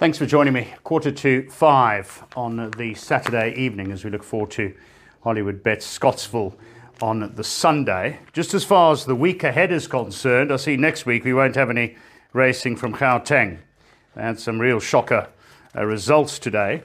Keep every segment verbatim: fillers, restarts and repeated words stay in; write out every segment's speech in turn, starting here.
Thanks for joining me. Quarter to five on the Saturday evening as we look forward to Hollywood Bets Scottsville on the Sunday. Just as far as the week ahead is concerned, I see next week we won't have any racing from Gauteng. They had some real shocker uh, results today.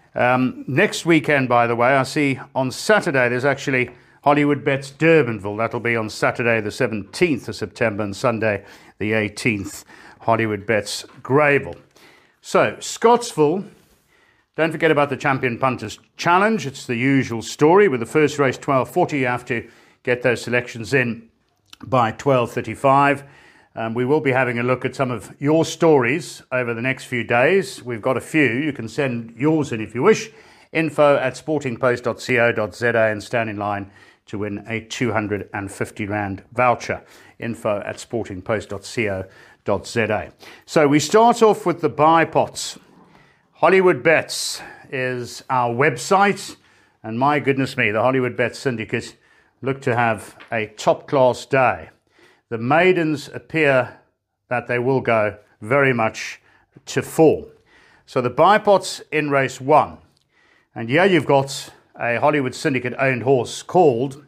Um, next weekend, by the way, I see on Saturday there's actually Hollywood Bets Durbanville. That'll be on Saturday the seventeenth of September and Sunday the eighteenth, Hollywood Bets Greyville. So, Scottsville, don't forget about the Champion Punters Challenge. It's the usual story. With the first race, twelve forty, you have to get those selections in by twelve thirty-five. Um, we will be having a look at some of your stories over the next few days. We've got a few. You can send yours in if you wish. Info at sporting post dot co dot za and stand in line to win a two hundred fifty rand voucher. Info at sporting post dot co dot za. So we start off with the buy pots. Hollywood Bets is our website, and my goodness me, the Hollywood Bets Syndicate look to have a top-class day. The maidens appear that they will go very much to form. So the buy pots in race one, and here you've got a Hollywood Syndicate-owned horse called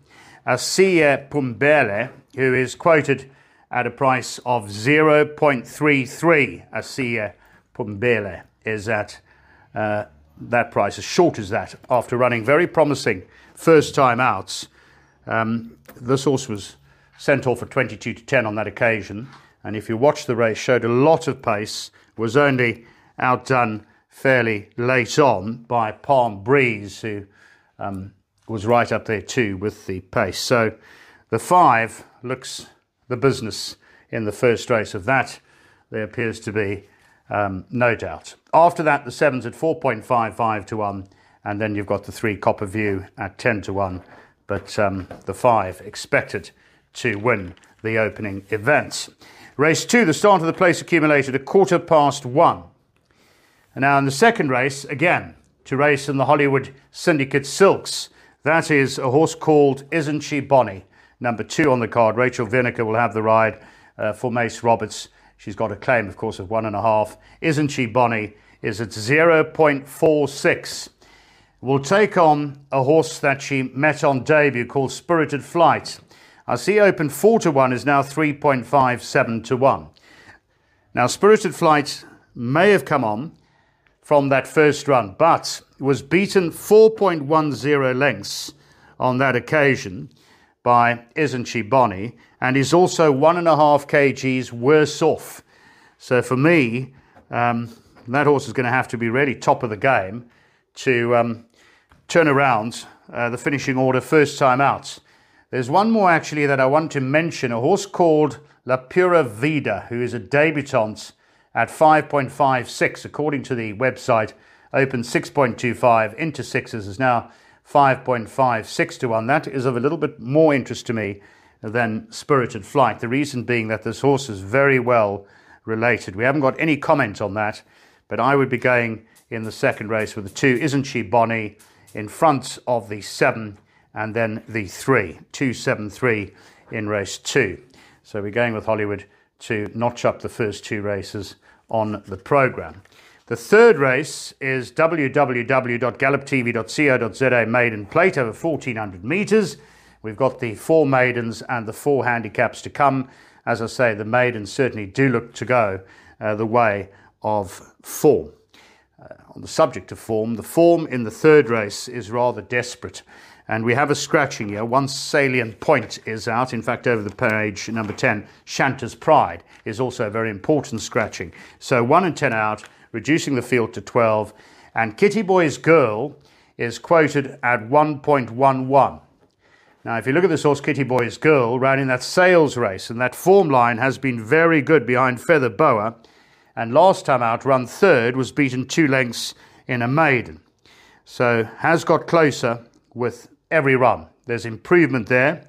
Asiye Pumbele, who is quoted at a price of zero point three three. Asiye Pumbele is at uh, that price, as short as that, after running very promising first time outs. Um, this horse was sent off at twenty-two to ten on that occasion, and if you watch the race, showed a lot of pace, was only outdone fairly late on by Palm Breeze, who um, was right up there too with the pace. So the five looks the business in the first race of that. There appears to be um, no doubt. After that, the sevens at four point five five to one, and then you've got the three Copper View at ten to one, but um, the five expected to win the opening event. Race two, the start of the place accumulated a quarter past one. And now in the second race, again, to race in the Hollywood Syndicate Silks. That is a horse called Isn't She Bonnie? Number two on the card. Rachel Vineker will have the ride uh, for Mace Roberts. She's got a claim, of course, of one and a half. Isn't She Bonnie is at zero point four six. Will take on a horse that she met on debut called Spirited Flight. I see open four to one is now three point five seven to one. Now, Spirited Flight may have come on from that first run, but was beaten four point one zero lengths on that occasion by Isn't She Bonnie, and is also one and a half kgs worse off. So for me, um, that horse is going to have to be really top of the game to um, turn around uh, the finishing order first time out. There's one more actually that I want to mention, a horse called La Pura Vida, who is a debutante at five point five six, according to the website. Open six point two five, into sixes, is now five point five six to one. That is of a little bit more interest to me than Spirited Flight. The reason being that this horse is very well related. We haven't got any comment on that, but I would be going in the second race with the two, Isn't She Bonnie, in front of the seven, and then the three, two seven three in race two. So we're going with Hollywood to notch up the first two races on the program. The third race is w w w dot gallop t v dot co dot za maiden plate over fourteen hundred metres. We've got the four maidens and the four handicaps to come. As I say, the maidens certainly do look to go uh, the way of form. Uh, on the subject of form, the form in the third race is rather desperate. And we have a scratching here. One salient point is out. In fact, over the page, number ten, Shanta's Pride is also a very important scratching. So one and ten out, reducing the field to twelve. And Kitty Boy's Girl is quoted at one point one one. Now, if you look at this horse, Kitty Boy's Girl, ran in that sales race, and that form line has been very good behind Feather Boa. And last time out, run third, was beaten two lengths in a maiden. So has got closer with every run. There's improvement there.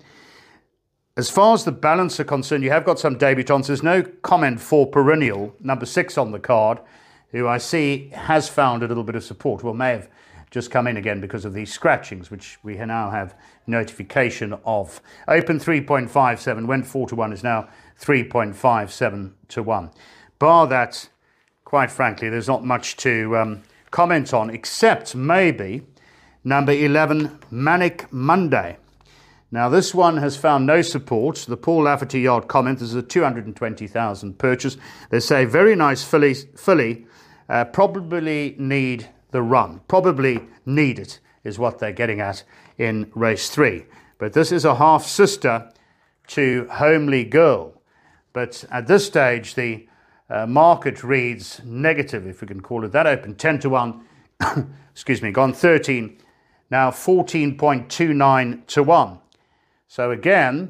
As far as the balance are concerned, you have got some debutants. There's no comment for Perennial, number six on the card, who I see has found a little bit of support. Well, may have just come in again because of these scratchings, which we now have notification of. Open three point five seven, went four to one, is now three point five seven to one. Bar that, quite frankly, there's not much to um, comment on, except maybe number eleven, Manic Monday. Now, this one has found no support. The Paul Lafferty Yard comment, this is a two hundred twenty thousand purchase. They say, very nice filly, filly uh, probably need the run. Probably need it is what they're getting at in race three. But this is a half-sister to Homely Girl. But at this stage, the uh, market reads negative, if we can call it that. Open ten to one, excuse me, gone thirteen, now fourteen point two nine to one. So again,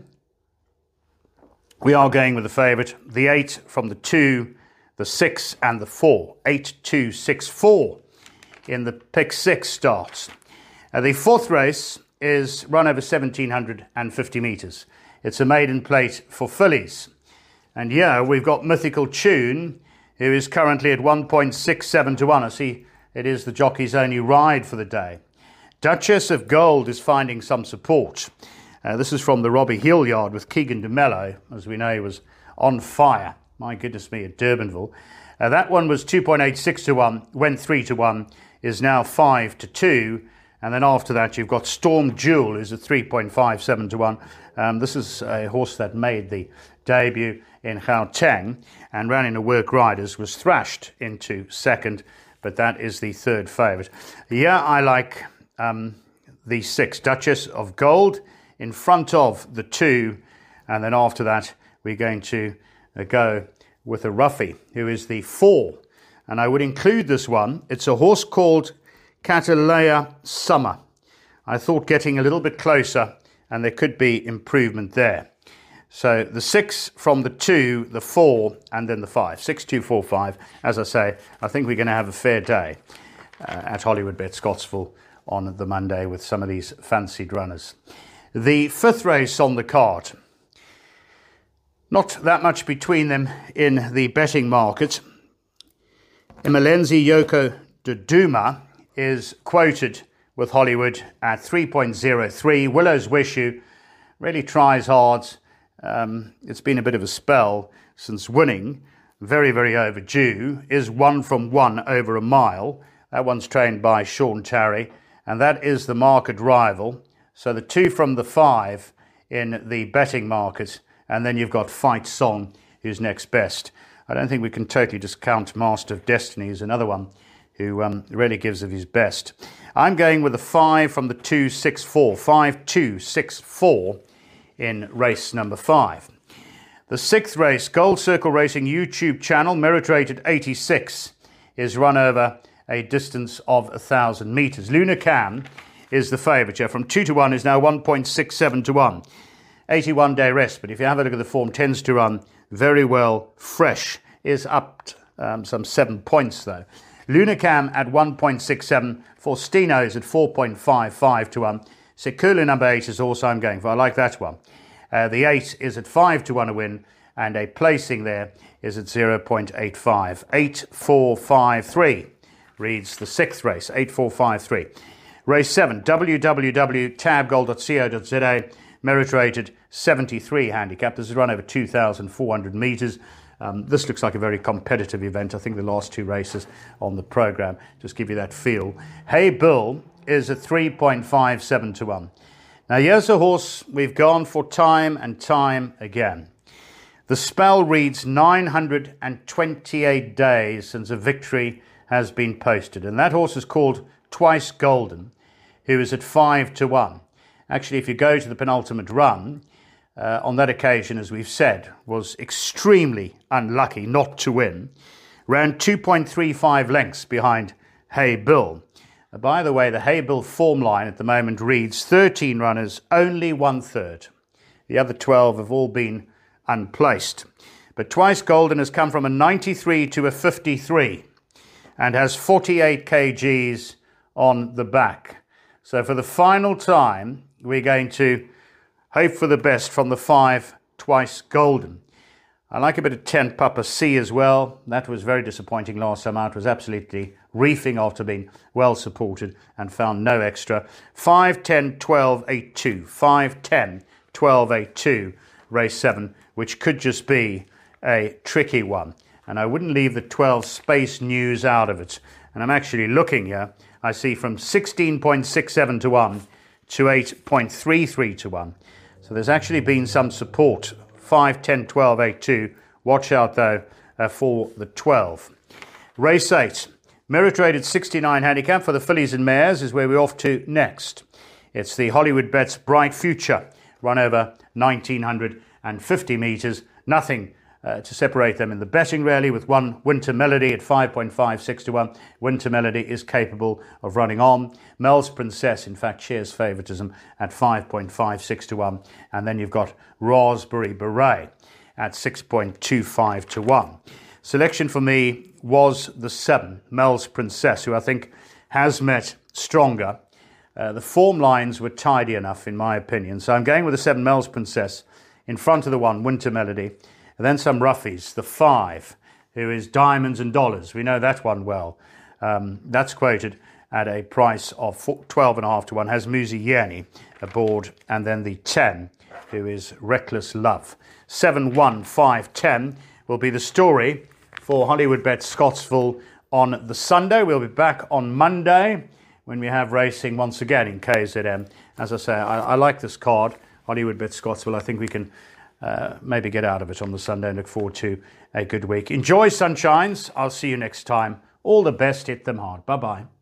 we are going with the favourite, the eight from the two, the six and the four. eight, two, six, four in the pick six starts. Uh, the fourth race is run over seventeen fifty metres. It's a maiden plate for fillies. And yeah, we've got Mythical Tune, who is currently at one point six seven to one. I see it is the jockey's only ride for the day. Duchess of Gold is finding some support. Uh, this is from the Robbie Hill yard with Keegan de Mello. As we know, he was on fire. My goodness me, at Durbanville. Uh, that one was two point eight six to one, went three to one, is now five to two. And then after that, you've got Storm Jewel, who's at three point five seven to one. Um, this is a horse that made the debut in Gauteng and ran in a work riders, was thrashed into second, but that is the third favourite. Yeah, I like um, the six, Duchess of Gold, in front of the two, and then after that we're going to uh, go with a roughie, who is the four, and I would include this one. It's a horse called Catalea Summer. I thought getting a little bit closer, and there could be improvement there. So the six from the two, the four, and then the five. Six, two, four, five. As I say, I think we're going to have a fair day uh, at Hollywood Bet Scottsville on the Monday with some of these fancied runners. The fifth race on the card. Not that much between them in the betting market. Imelenzi Yoko Doduma is quoted with Hollywood at three point oh three. Willow's Wish You really tries hard. Um, it's been a bit of a spell since winning. Very, very overdue. Is one from one over a mile. That one's trained by Sean Tarry. And that is the market rival. So the two from the five in the betting market, and then you've got Fight Song, who's next best. I don't think we can totally discount Master of Destiny as another one who um, really gives of his best. I'm going with the five from the two, six, four. Five, two, six, four in race number five. The sixth race, Gold Circle Racing YouTube channel, merit rated eighty-six, is run over a distance of one thousand metres. Luna Cam is the favourite here. From two to one is now one point six seven to one. eighty-one day rest, but if you have a look at the form, tends to run very well. Fresh is up um, some seven points though. Lunacam at one point six seven. Faustino is at four point five five to one. Sekula number eight is also I'm going for. I like that one. Uh, the eight is at five to one a win, and a placing there is at zero point eight five. eight four five three reads the sixth race. eight four five three. Race seven, w w w dot tab gold dot co dot z a, merit rated seventy-three handicap. This is run over two thousand four hundred metres. Um, this looks like a very competitive event. I think the last two races on the programme just give you that feel. Hey Bill is at three point five seven to one. Now here's a horse we've gone for time and time again. The spell reads nine hundred twenty-eight days since a victory has been posted, and that horse is called Twice Golden, who is at five to one. Actually, if you go to the penultimate run, uh, on that occasion, as we've said, was extremely unlucky not to win. Ran two point three five lengths behind Hey Bill. Uh, by the way, the Hey Bill form line at the moment reads thirteen runners, only one third. The other twelve have all been unplaced. But Twice Golden has come from a ninety-three to a fifty-three and has forty-eight kilograms on the back. So for the final time, we're going to hope for the best from the five, Twice Golden. I like a bit of ten Papa C as well. That was very disappointing last time out. It was absolutely reefing after being well supported and found no extra. five, ten, twelve, eight, two. five, ten, twelve, eight, two. Race seven, which could just be a tricky one. and I wouldn't leave the twelve Space News out of it. And I'm actually looking here. I see from sixteen point six seven to one to eight point three three to one. So there's actually been some support. five, ten, twelve, eight, two. Watch out, though, uh, for the twelve. Race eight. Merit rated sixty-nine handicap for the fillies and mares is where we're off to next. It's the Hollywood Bets Bright Future, run over nineteen fifty metres. Nothing uh, to separate them in the betting, really, with one Winter Melody at five point five six to one. Winter Melody is capable of running on. Mel's Princess, in fact, shares favouritism at five point five six to one. And then you've got Raspberry Beret at six point two five to one. Selection for me was the seven, Mel's Princess, who I think has met stronger. Uh, the form lines were tidy enough, in my opinion. So I'm going with the seven, Mel's Princess, in front of the one, Winter Melody. And then some roughies, the five, who is Diamonds and Dollars. We know that one well. Um, that's quoted at a price of twelve and a half to one, has Muzi Yerni aboard. And then the ten, who is Reckless Love. seven, one, five, ten will be the story for Hollywood Bets Scottsville on the Sunday. We'll be back on Monday when we have racing once again in K Z M. As I say, I, I like this card, Hollywood Bets Scottsville. I think we can uh, maybe get out of it on the Sunday and look forward to a good week. Enjoy, sunshines. I'll see you next time. All the best. Hit them hard. Bye-bye.